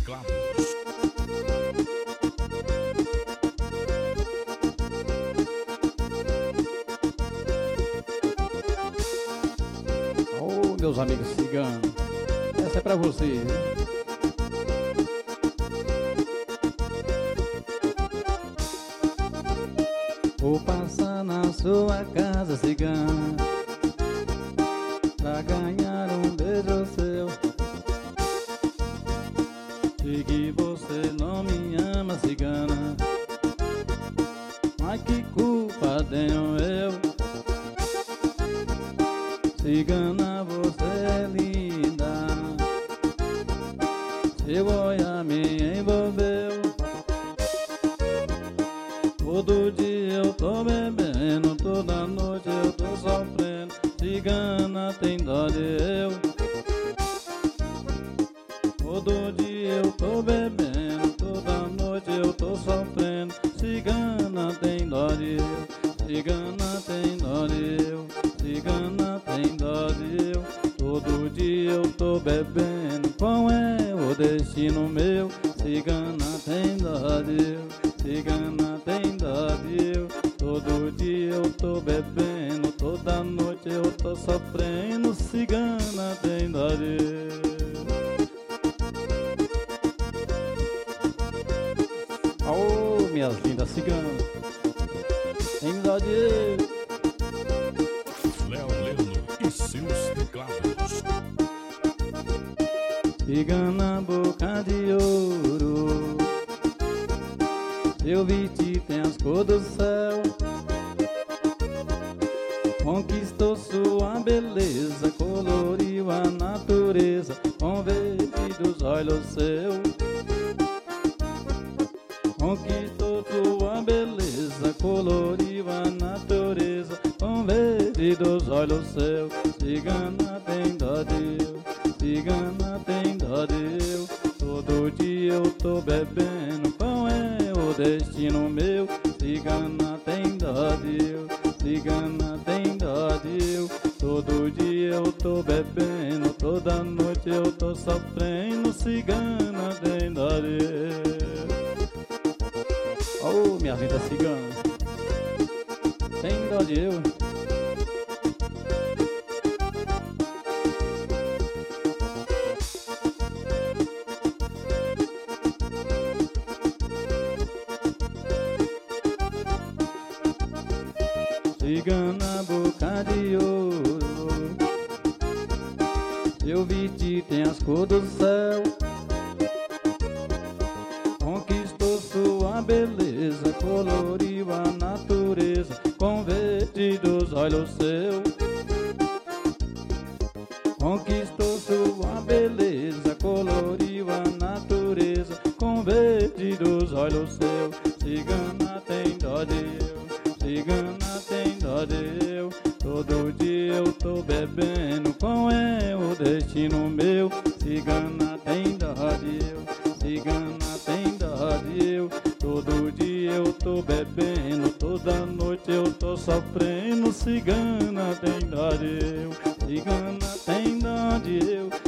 teclados. Oh, meus amigos ciganos, essa é pra vocês, hein? Vou passar na sua casa, cigana, pra ganhar um beijo seu. Sei que você não me ama, cigana, mas que culpa tenho eu? Cigana, você é linda, seu olhar me envolveu. Todo dia eu tô bebendo, toda noite eu tô sofrendo. Cigana, tem dó de eu. Todo dia eu tô bebendo, toda noite eu tô sofrendo. Cigana, tem dó de eu. Cigana, tem dó de eu. Cigana, tem dó de eu. Todo dia eu tô bebendo, qual é o destino meu? Cigana, tem dó de eu. Cigana, tem dó de eu. Todo dia eu tô bebendo, toda noite eu tô sofrendo. Cigana, tem dó de eu. Oh, minhas lindas ciganas, tem dó de eu. Léo Leno e seus teclados. Cigana, boca de ouro, seu vestido tem as cores do céu. Conquistou sua beleza, coloriu a natureza com verde dos olhos seu. Conquistou sua beleza, coloriu a natureza com verde dos olhos seu. Cigana, tem dó de eu. Cigana, tem dó de eu. Todo dia eu tô bebendo, qual é o destino meu? Cigana, tem dó de eu. Cigana, tem dó de eu. Todo dia eu tô bebendo, toda noite eu tô sofrendo. Cigana, tem dó de eu. Oh, minha vida cigana, tem dó de eu. Cigana, boca de ouro, seu vestido tem as cores do céu. Conquistou sua beleza, coloriu a natureza com verde dos olhos seu. Conquistou sua beleza, coloriu a natureza com verde dos olhos seu. Cigana, tem dó de eu. Cigana, tem dó de eu. Todo dia eu tô bebendo, qual é o destino meu? Cigana, tem dó de eu. Cigana, tem dó de eu. Todo dia eu tô bebendo, toda noite eu tô sofrendo. Cigana, tem dó de eu. Cigana, tem dó de eu.